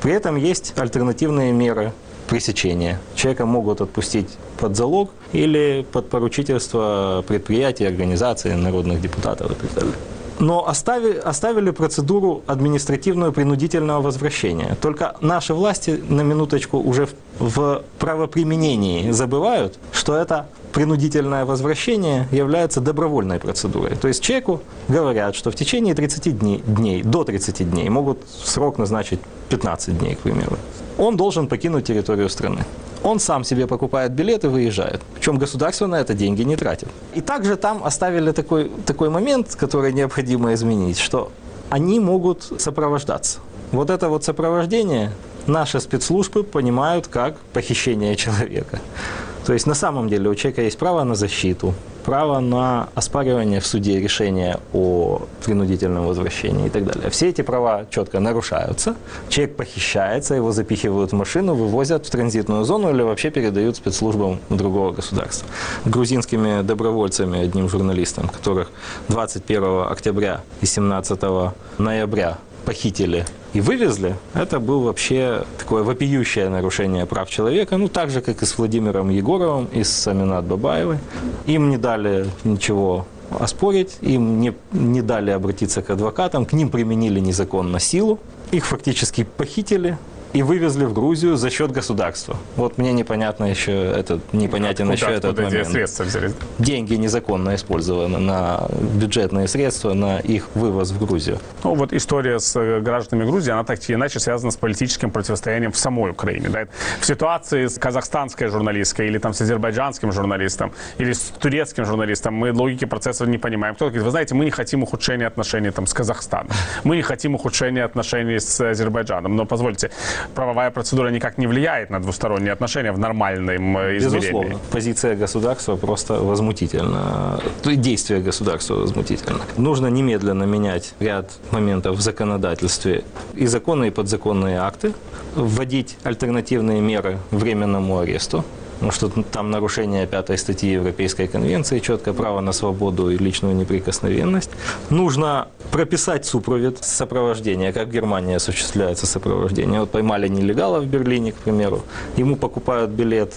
При этом есть альтернативные меры пресечения. Человека могут отпустить под залог или под поручительство предприятий, организаций, народных депутатов и так далее. Но оставили, оставили процедуру административного принудительного возвращения. Только наши власти, на минуточку, уже в, в правоприменении забывают, что это принудительное возвращение является добровольной процедурой. То есть человеку говорят, что в течение тридцати дней, дней до тридцати дней, могут срок назначить пятнадцать дней, к примеру, он должен покинуть территорию страны. Он сам себе покупает билет и выезжает. Причем государство на это деньги не тратит. И также там оставили такой, такой момент, который необходимо изменить, что они могут сопровождаться. Вот это вот сопровождение наши спецслужбы понимают как похищение человека. То есть на самом деле у человека есть право на защиту, право на оспаривание в суде решения о принудительном возвращении и так далее. Все эти права четко нарушаются. Человек похищается, его запихивают в машину, вывозят в транзитную зону или вообще передают спецслужбам другого государства. Грузинскими добровольцами, одним журналистом, которых двадцать первого октября и семнадцатого ноября похитили и вывезли, это было вообще такое вопиющее нарушение прав человека, ну так же, как и с Владимиром Егоровым и с Аминат Бабаевой. Им не дали ничего оспорить, им не, не дали обратиться к адвокатам, к ним применили незаконно силу, их фактически похитили и вывезли в Грузию за счет государства. Вот мне непонятно еще, это непонятен еще этот момент. Средства взяли? Деньги незаконно использованы на бюджетные средства, на их вывоз в Грузию. Ну вот история с гражданами Грузии, она так или иначе связана с политическим противостоянием в самой Украине. Да? В ситуации с казахстанской журналисткой или там с азербайджанским журналистом или с турецким журналистом мы логики процесса не понимаем. Кто-то говорит, вы знаете, мы не хотим ухудшения отношений там, с Казахстаном, мы не хотим ухудшения отношений с Азербайджаном. Но позвольте, правовая процедура никак не влияет на двусторонние отношения в нормальном измерении. Безусловно. Позиция государства просто возмутительна. Действие государства возмутительно. Нужно немедленно менять ряд моментов в законодательстве и законные, и подзаконные акты, вводить альтернативные меры временному аресту. Потому что там нарушение пятой статьи Европейской конвенции, четкое право на свободу и личную неприкосновенность. Нужно прописать супровод сопровождения, как в Германии осуществляется сопровождение. Вот поймали нелегала в Берлине, к примеру, ему покупают билет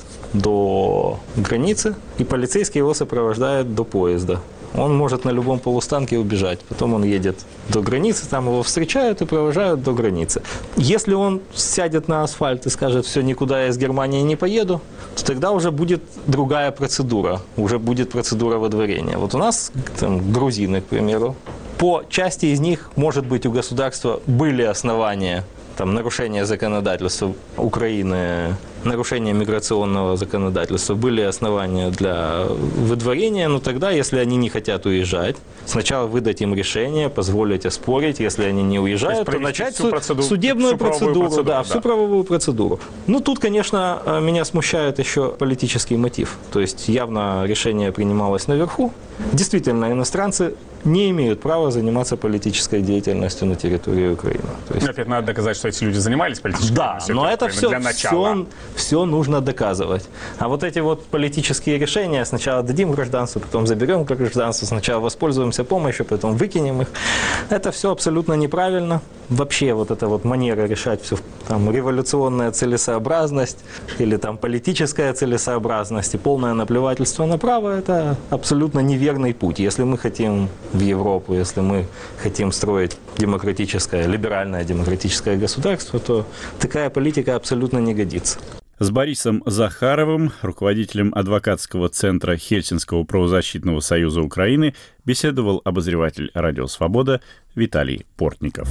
до границы, и полицейский его сопровождает до поезда. Он может на любом полустанке убежать. Потом он едет до границы, там его встречают и провожают до границы. Если он сядет на асфальт и скажет, все, никуда я из Германии не поеду, то тогда уже будет другая процедура. Уже будет процедура выдворения. Вот у нас там, грузины, к примеру, по части из них, может быть, у государства были основания там, нарушения законодательства Украины, нарушения миграционного законодательства, были основания для выдворения, но тогда, если они не хотят уезжать, сначала выдать им решение, позволить оспорить, если они не уезжают, то, то начать су- процедуру, судебную процедуру, процедуру, да, да. всю правовую процедуру. Ну, тут, конечно, меня смущает еще политический мотив. То есть явно решение принималось наверху. Действительно, иностранцы не имеют права заниматься политической деятельностью на территории Украины. То есть... Опять надо доказать, что эти люди занимались политической да, деятельностью. Да, но это все, для начала. все, все нужно доказывать. А вот эти вот политические решения, сначала дадим гражданство, потом заберем гражданство, сначала воспользуемся помощью, потом выкинем их. Это все абсолютно неправильно. Вообще вот эта вот манера решать все, там, революционная целесообразность или там политическая целесообразность и полное наплевательство на право, это абсолютно неверный путь. Если мы хотим в Европу, если мы хотим строить демократическое, либеральное демократическое государство, то такая политика абсолютно не годится. С Борисом Захаровым, руководителем адвокатского центра Хельсинского правозащитного союза Украины, беседовал обозреватель «Радио Свобода» Виталий Портников.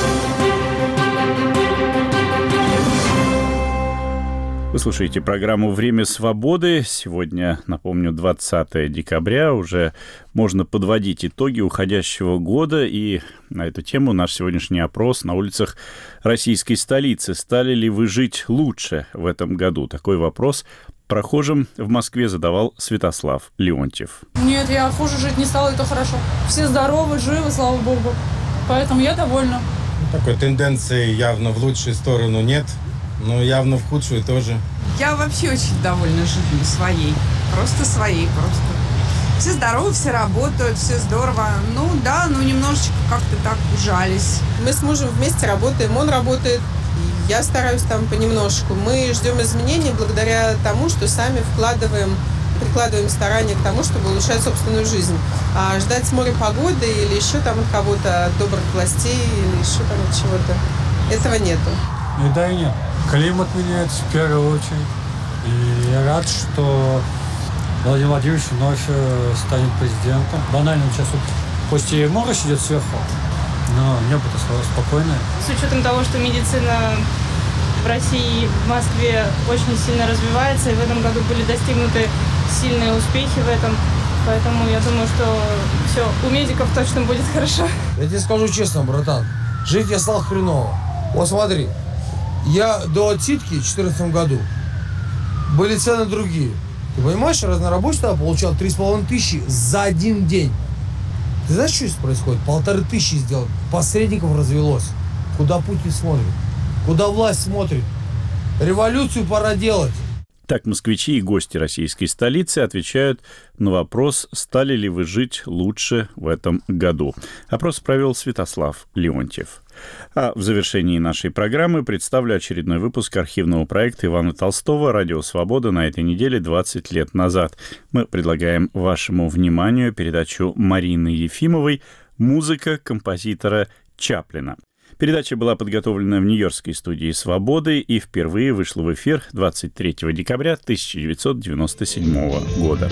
Вы слушаете программу «Время свободы». Сегодня, напомню, двадцатое декабря. Уже можно подводить итоги уходящего года. И на эту тему наш сегодняшний опрос на улицах российской столицы. Стали ли вы жить лучше в этом году? Такой вопрос прохожим в Москве задавал Святослав Леонтьев. Нет, я хуже жить не стала, это хорошо. Все здоровы, живы, слава богу. Поэтому я довольна. Такой тенденции явно в лучшую сторону нет. Но явно в худшую тоже. Я вообще очень довольна жизнью своей. Просто своей, просто. Все здоровы, все работают, все здорово. Ну да, ну немножечко как-то так ужались. Мы с мужем вместе работаем, он работает, я стараюсь там понемножку. Мы ждем изменений благодаря тому, что сами вкладываем, прикладываем старания к тому, чтобы улучшать собственную жизнь. А ждать с моря погоды или еще там от кого-то, от добрых властей или еще там от чего-то, этого нету. И да, и нет. Климат меняется в первую очередь. И я рад, что Владимир Владимирович вновь станет президентом. Банально сейчас вот пусть и морось идет сверху, но небо-то спокойное. С учетом того, что медицина в России, в Москве очень сильно развивается, и в этом году были достигнуты сильные успехи в этом, поэтому я думаю, что все, у медиков точно будет хорошо. Я тебе скажу честно, братан, жить я стал хреново. Вот смотри, я до отсидки в две тысячи четырнадцатом году были цены другие. Ты понимаешь, разнорабочий тогда получал три с половиной тысячи за один день. Ты знаешь, что здесь происходит? Полторы тысячи сделал. Посредников развелось. Куда Путин смотрит? Куда власть смотрит? Революцию пора делать. Так москвичи и гости российской столицы отвечают на вопрос, стали ли вы жить лучше в этом году. Опрос провел Святослав Леонтьев. А в завершении нашей программы представлю очередной выпуск архивного проекта Ивана Толстого «Радио Свобода» на этой неделе двадцать лет назад. Мы предлагаем вашему вниманию передачу Марины Ефимовой «Музыка композитора Чаплина». Передача была подготовлена в Нью-Йоркской студии «Свободы» и впервые вышла в эфир двадцать третьего декабря тысяча девятьсот девяносто седьмого года.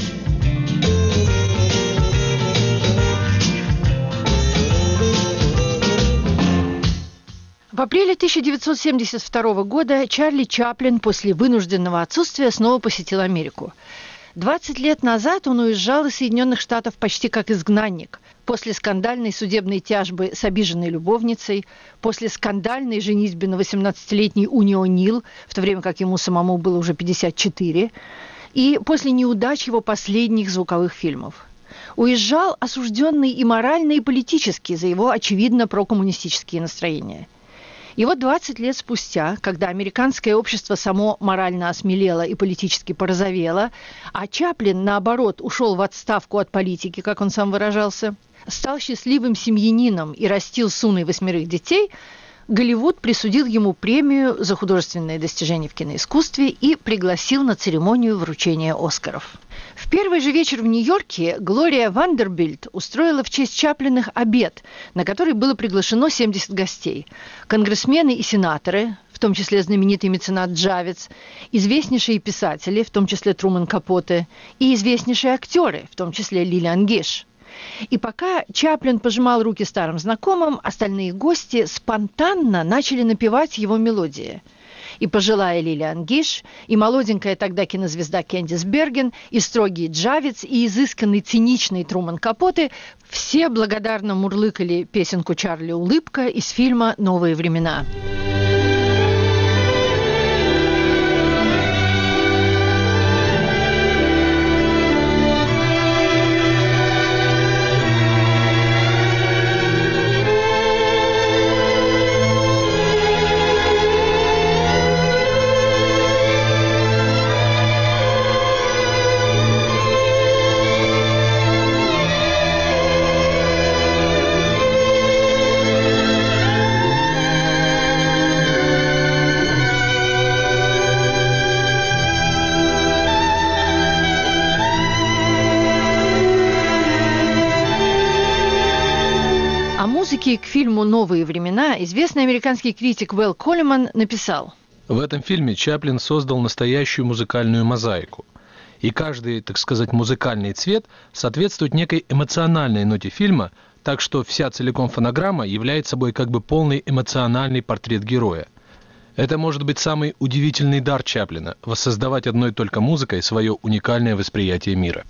В апреле тысяча девятьсот семьдесят второго года Чарли Чаплин после вынужденного отсутствия снова посетил Америку. двадцать лет назад он уезжал из Соединенных Штатов почти как изгнанник. После скандальной судебной тяжбы с обиженной любовницей, после скандальной женитьбы на восемнадцатилетней Уни О'Нил, в то время как ему самому было уже пятьдесят четыре, и после неудач его последних звуковых фильмов. Уезжал осужденный и морально, и политически за его очевидно прокоммунистические настроения. И вот двадцать лет спустя, когда американское общество само морально осмелело и политически порозовело, а Чаплин, наоборот, ушел в отставку от политики, как он сам выражался, стал счастливым семьянином и растил с Уной восьмерых детей, Голливуд присудил ему премию за художественные достижения в киноискусстве и пригласил на церемонию вручения Оскаров. В первый же вечер в Нью-Йорке Глория Вандербильт устроила в честь Чаплиных обед, на который было приглашено семьдесят гостей. Конгрессмены и сенаторы, в том числе знаменитый меценат Джавец, известнейшие писатели, в том числе Труман Капоте, и известнейшие актеры, в том числе Лилиан Гиш. И пока Чаплин пожимал руки старым знакомым, остальные гости спонтанно начали напевать его мелодии. И пожилая Лилиан Гиш, и молоденькая тогда кинозвезда Кэндис Берген, и строгий Джавец, и изысканный циничный Труман Капоте все благодарно мурлыкали песенку Чарли «Улыбка» из фильма «Новые времена». К фильму «Новые времена» известный американский критик Вэл Коллиман написал: в этом фильме Чаплин создал настоящую музыкальную мозаику. И каждый, так сказать, музыкальный цвет соответствует некой эмоциональной ноте фильма, так что вся целиком фонограмма является собой как бы полный эмоциональный портрет героя. Это может быть самый удивительный дар Чаплина – воссоздавать одной только музыкой свое уникальное восприятие мира.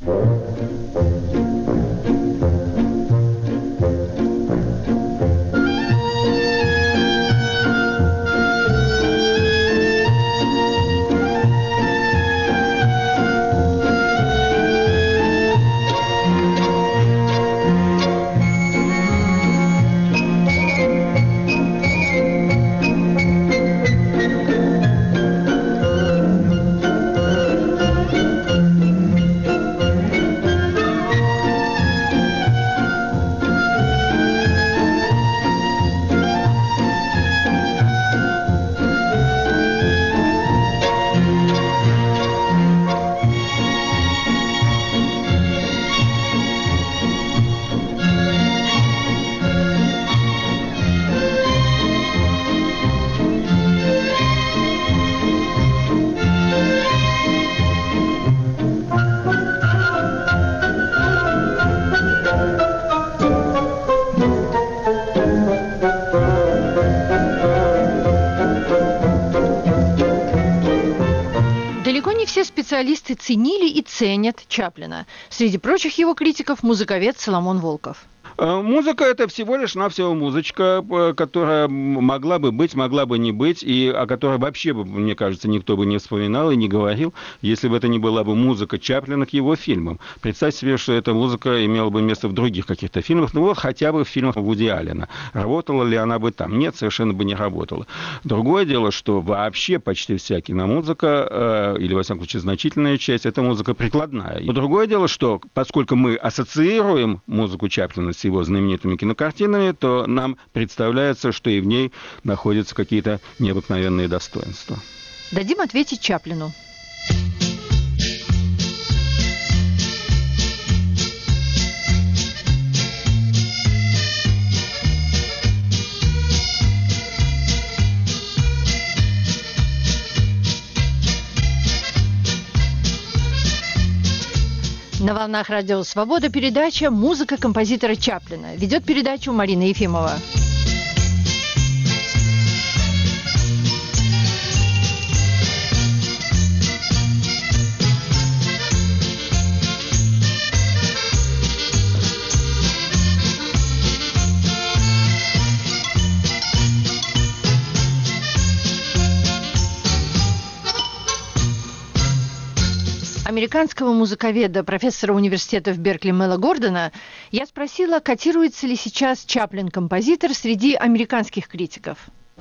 не все специалисты ценили и ценят Чаплина. Среди прочих его критиков музыковед Соломон Волков. Музыка – это всего лишь навсего музычка, которая могла бы быть, могла бы не быть, и о которой вообще, мне кажется, никто бы не вспоминал и не говорил, если бы это не была бы музыка Чаплина к его фильмам. Представьте себе, что эта музыка имела бы место в других каких-то фильмах, ну вот хотя бы в фильмах Вуди Аллена. Работала ли она бы там? Нет, совершенно бы не работала. Другое дело, что вообще почти вся киномузыка, э, или, во всяком случае, значительная часть, это музыка прикладная. Но другое дело, что поскольку мы ассоциируем музыку Чаплина с его знаменитыми кинокартинами, то нам представляется, что и в ней находятся какие-то необыкновенные достоинства. Дадим ответить Чаплину. На волнах Радио Свобода передача «Музыка композитора Чаплина». Ведет передачу Марина Ефимова. Американского музыковеда, профессора университета в Беркли Мэла Гордона, я спросила, котируется ли сейчас Чаплин-композитор среди американских критиков.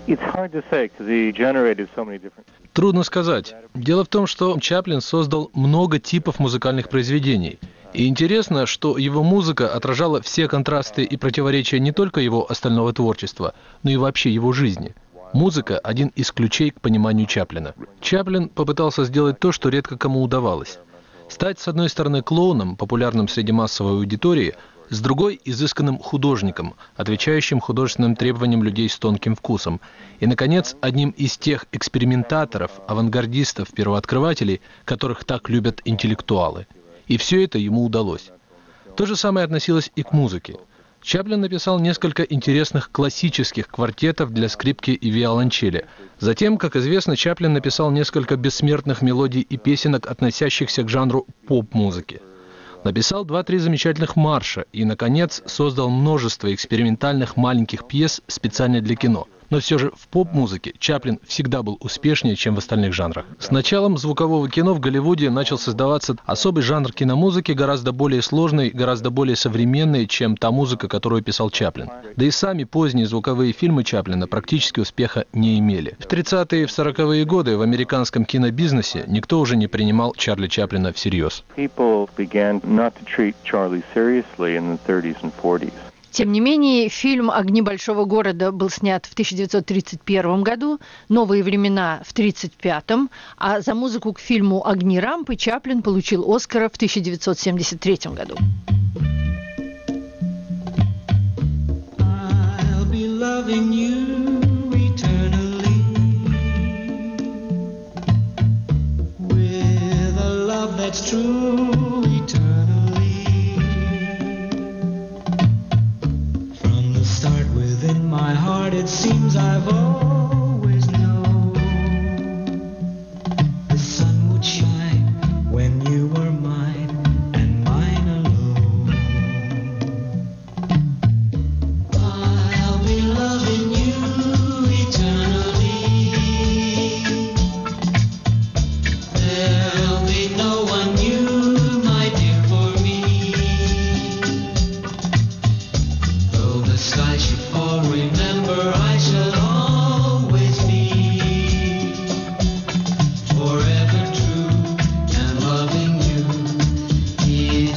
Трудно сказать. Дело в том, что Чаплин создал много типов музыкальных произведений. И интересно, что его музыка отражала все контрасты и противоречия не только его остального творчества, но и вообще его жизни. Музыка – один из ключей к пониманию Чаплина. Чаплин попытался сделать то, что редко кому удавалось. Стать, с одной стороны, клоуном, популярным среди массовой аудитории, с другой – изысканным художником, отвечающим художественным требованиям людей с тонким вкусом. И, наконец, одним из тех экспериментаторов, авангардистов, первооткрывателей, которых так любят интеллектуалы. И все это ему удалось. То же самое относилось и к музыке. Чаплин написал несколько интересных классических квартетов для скрипки и виолончели. Затем, как известно, Чаплин написал несколько бессмертных мелодий и песенок, относящихся к жанру поп-музыки. Написал два-три замечательных марша и, наконец, создал множество экспериментальных маленьких пьес специально для кино. Но все же в поп-музыке Чаплин всегда был успешнее, чем в остальных жанрах. С началом звукового кино в Голливуде начал создаваться особый жанр киномузыки, гораздо более сложный, гораздо более современный, чем та музыка, которую писал Чаплин. Да и сами поздние звуковые фильмы Чаплина практически успеха не имели. В тридцатые и в сороковые годы в американском кинобизнесе никто уже не принимал Чарли Чаплина всерьез. Тем не менее, фильм «Огни большого города» был снят в тысяча девятьсот тридцать первом году, «Новые времена» в тридцать пятом, а за музыку к фильму «Огни рампы» Чаплин получил Оскара в тысяча девятьсот семьдесят третьем году. My heart, it seems I've always known the sun would shine when you were mine and mine alone. I'll be loving you eternally. There'll be no one new, my dear, for me. Though the sky should fall, remember I shall always be forever true and loving you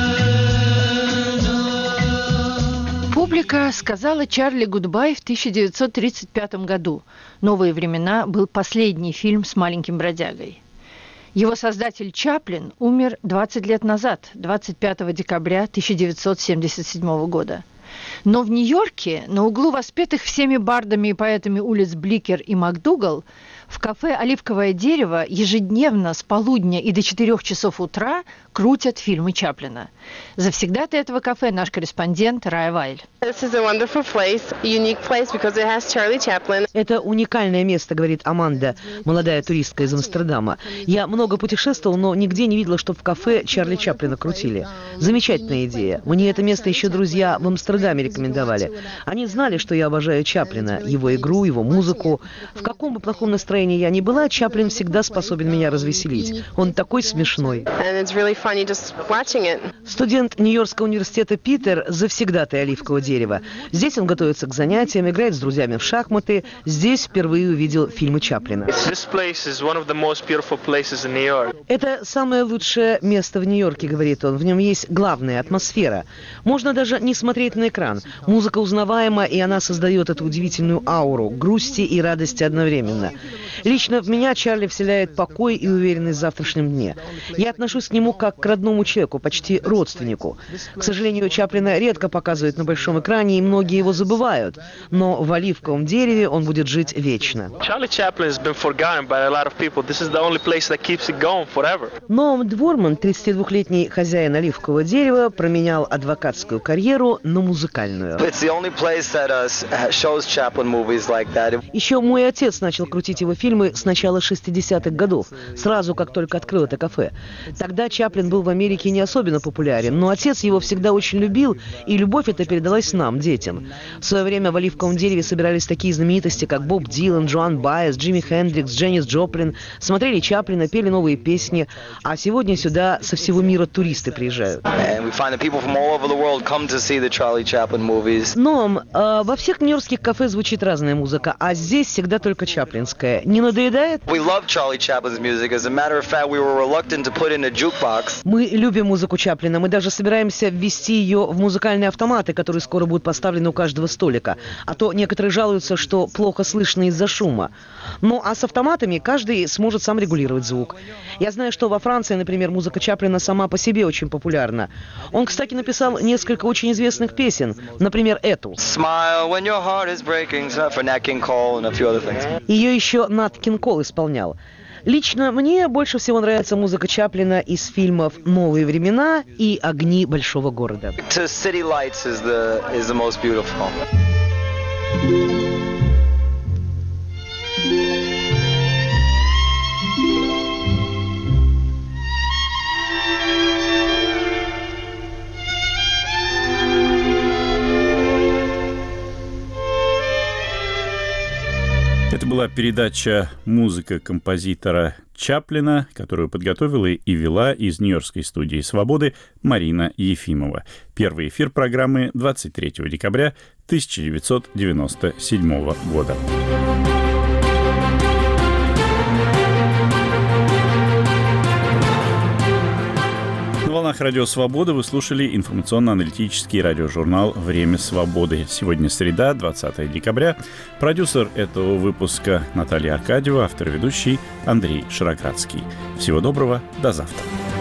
eternal. Публика сказала Чарли гудбай в тысяча девятьсот тридцать пятом году. «Новые времена» был последний фильм с маленьким бродягой. Его создатель Чаплин умер двадцать лет назад, двадцать пятого декабря тысяча девятьсот семьдесят седьмого года. Но в Нью-Йорке, на углу воспетых всеми бардами и поэтами улиц Бликер и МакДугал, В кафе «Оливковое дерево» ежедневно с полудня и до четырех часов утра крутят фильмы Чаплина. Завсегдатый этого кафе наш корреспондент Рая Вайль. Это уникальное место, говорит Аманда, молодая туристка из Амстердама. Я много путешествовал, но нигде не видела, чтобы в кафе Чарли Чаплина крутили. Замечательная идея. Мне это место еще друзья в Амстердаме рекомендовали. Они знали, что я обожаю Чаплина, его игру, его музыку. В каком бы плохом настроении я ни была, Чаплин всегда способен меня развеселить. Он такой смешной. Студент Нью-Йоркского университета Питер завсегдатый «Оливкового дерева». Здесь он готовится к занятиям, играет с друзьями в шахматы. Здесь впервые увидел фильмы Чаплина. Это самое лучшее место в Нью-Йорке, говорит он. В нем есть главная атмосфера. Можно даже не смотреть на экран. Музыка узнаваема, и она создает эту удивительную ауру грусти и радости одновременно. Лично в меня Чарли вселяет покой и уверенность в завтрашнем дне. Я отношусь к нему как к родному человеку, почти родственнику. К сожалению, Чаплина редко показывают на большом экране, и многие его забывают. Но в «Оливковом дереве» он будет жить вечно. Ноам Дворман, тридцатидвухлетний хозяин «Оливкового дерева», променял адвокатскую карьеру на музыкальную. Еще мой отец начал крутить его фильмы с начала шестидесятых годов, сразу как только открыл это кафе. Тогда Чаплин был в Америке не особенно популярен, но отец его всегда очень любил, и любовь эта передалась нам, детям. В свое время в «Оливковом дереве» собирались такие знаменитости, как Боб Дилан, Джоан Байес, Джимми Хендрикс, Дженнис Джоплин, смотрели Чаплина, пели новые песни, а сегодня сюда со всего мира туристы приезжают. Но э, во всех нью-йоркских кафе звучит разная музыка, а здесь всегда только чаплинская. Не надоедает? Мы любим музыку Чаплина. Мы даже собираемся ввести ее в музыкальные автоматы, которые скоро будут поставлены у каждого столика. А то некоторые жалуются, что плохо слышно из-за шума. Ну а с автоматами каждый сможет сам регулировать звук. Я знаю, что во Франции, например, музыка Чаплина сама по себе очень популярна. Он, кстати, написал несколько очень известных песен. Например, эту. Ее еще Нат Кинг Кол исполнял. Лично мне больше всего нравится музыка Чаплина из фильмов «Новые времена» и «Огни большого города». Это была передача «Музыка композитора Чаплина», которую подготовила и вела из Нью-Йоркской студии «Свободы» Марина Ефимова. Первый эфир программы двадцать третьего декабря тысяча девятьсот девяносто седьмого года. На волнах Радио Свобода вы слушали информационно-аналитический радиожурнал «Время свободы». Сегодня среда, двадцатого декабря. Продюсер этого выпуска Наталья Аркадьева, автор и ведущий Андрей Ширократский. Всего доброго, до завтра.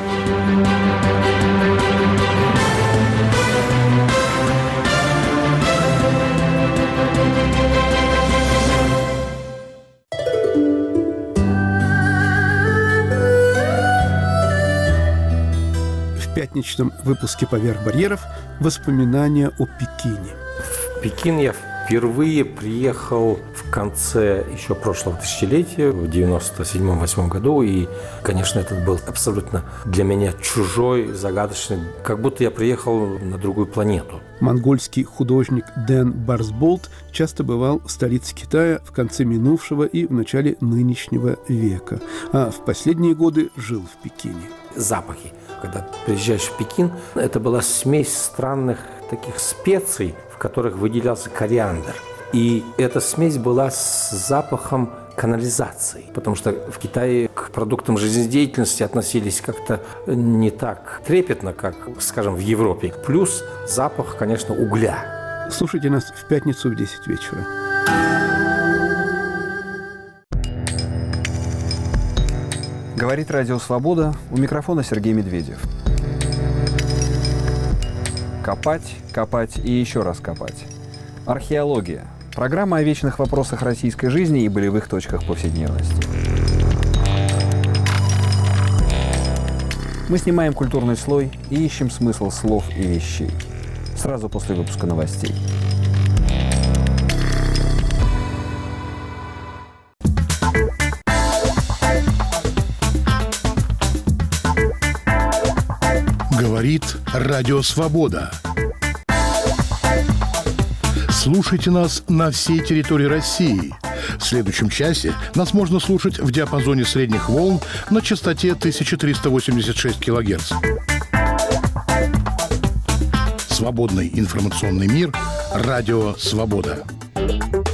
В пятничном выпуске «Поверх барьеров» воспоминания о Пекине. В Пекин я впервые приехал в конце еще прошлого тысячелетия, в девяносто седьмом — восьмом году. И, конечно, этот был абсолютно для меня чужой, загадочный, как будто я приехал на другую планету. Монгольский художник Дэн Барсболт часто бывал в столице Китая в конце минувшего и в начале нынешнего века, а в последние годы жил в Пекине. Запахи. Когда приезжаешь в Пекин, это была смесь странных таких специй, в которых выделялся кориандр. И эта смесь была с запахом канализации, потому что в Китае к продуктам жизнедеятельности относились как-то не так трепетно, как, скажем, в Европе. Плюс запах, конечно, угля. Слушайте нас в пятницу в десять вечера. Говорит Радио Свобода, у микрофона Сергей Медведев. Копать, копать и еще раз копать. Археология. Программа о вечных вопросах российской жизни и болевых точках повседневности. Мы снимаем культурный слой и ищем смысл слов и вещей. Сразу после выпуска новостей. Говорит Радио Свобода. Слушайте нас на всей территории России. В следующем часе нас можно слушать в диапазоне средних волн на частоте тысяча триста восемьдесят шесть килогерц. Свободный информационный мир. Радио Свобода.